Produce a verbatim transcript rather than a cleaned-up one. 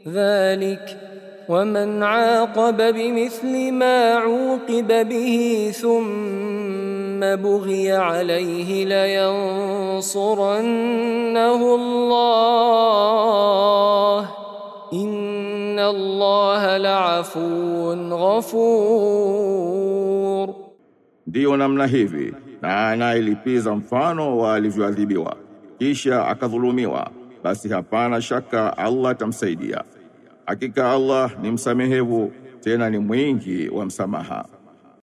ذلك ومن عاقب بمثل ما عوقب به ثم بغي عليه لينصرنه الله إن الله لعفو غفور. Ndiyo namna hivi, na anayelipiza mfano wa alivyoadhibiwa kisha akadhulumiwa, basi hapana shaka Allah atamsaidia. Hakika Allah ni msamehevu tena ni mwingi wa msamaha.